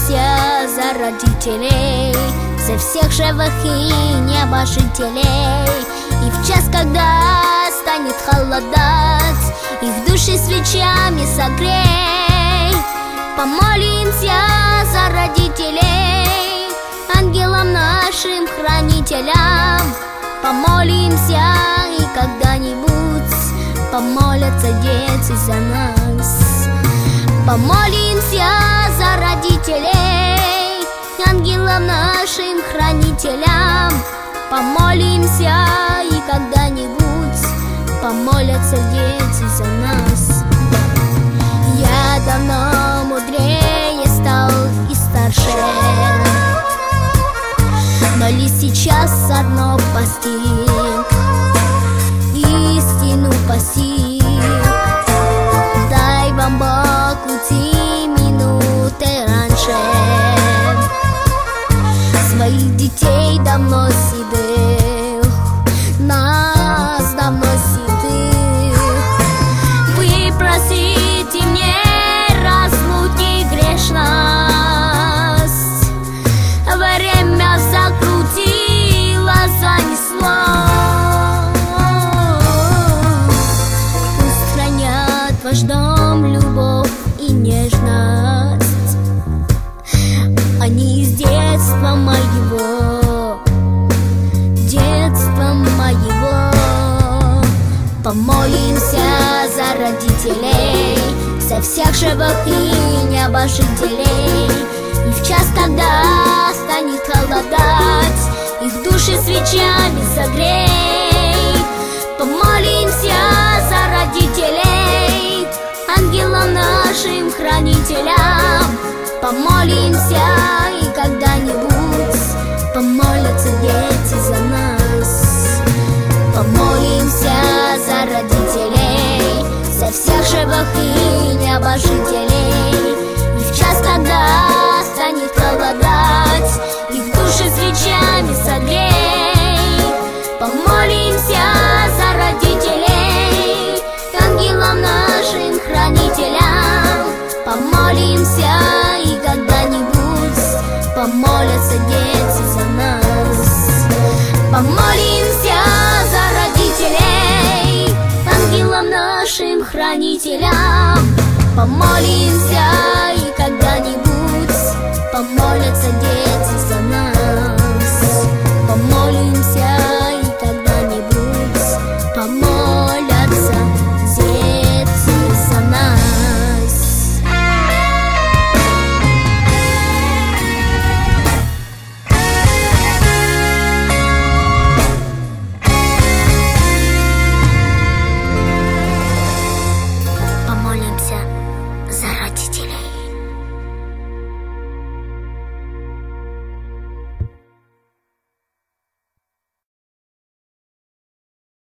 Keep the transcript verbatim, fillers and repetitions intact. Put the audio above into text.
помолимся за родителей, за всех живых и небожителей. И в час, когда станет холодать, их души свечами согрей. Помолимся за родителей, ангелам нашим хранителям. Помолимся, и когда-нибудь помолятся дети за нас. Помолимся за родителей, ангелам нашим хранителям. Помолимся, и когда-нибудь помолятся дети за нас. Я давно мудрее стал и старше, но ли сейчас одно постиг, истину постиг. Дай вам Бог уйти минуты раньше, своих детей давно седых, нас давно седых. Вы просите мне разлуки грешность, время закрутило, занесло. Пусть хранят ваш дом любовь и нежность, они из детства моего, детства моего. Помолимся за родителей, за всех живых и небожителей. И в час, когда станет холодать, их души свечами согрей. Помолимся за родителей, ангелам нашим хранителям. Помолимся, и когда-нибудь помолятся дети за нас. Помолимся за родителей, за всех живых и небожителей. И в час, когда станет холодать, их души свечами согрей. Помолимся за родителей, ангелам нашим хранителям. Помолимся, и когда-нибудь помолятся дети за нас. Помолимся за родителей, ангелам нашим хранителям. Помолимся, и когда-нибудь помолятся дети